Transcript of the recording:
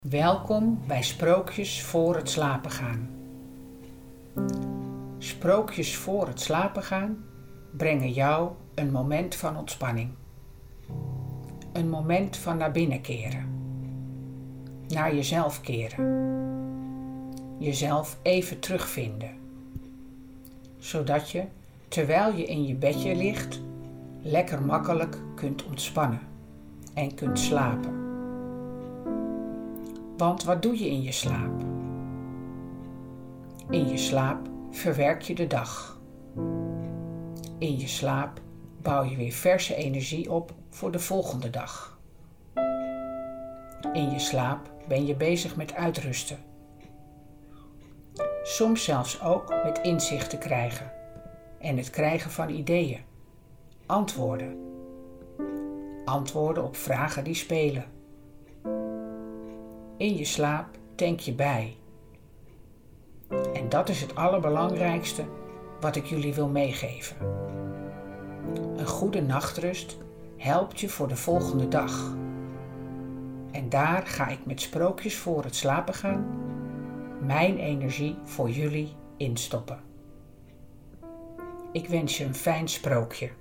Welkom bij Sprookjes voor het slapen gaan. Sprookjes voor het slapen gaan brengen jou een moment van ontspanning. Een moment van naar binnen keren. Naar jezelf keren. Jezelf even terugvinden. Zodat je, terwijl je in je bedje ligt, lekker makkelijk kunt ontspannen en kunt slapen. Want wat doe je in je slaap? In je slaap verwerk je de dag. In je slaap bouw je weer verse energie op voor de volgende dag. In je slaap ben je bezig met uitrusten. Soms zelfs ook met inzicht te krijgen en het krijgen van ideeën, antwoorden. Antwoorden op vragen die spelen. In je slaap tank je bij. En dat is het allerbelangrijkste wat ik jullie wil meegeven. Een goede nachtrust helpt je voor de volgende dag. En daar ga ik met sprookjes voor het slapen gaan mijn energie voor jullie instoppen. Ik wens je een fijn sprookje.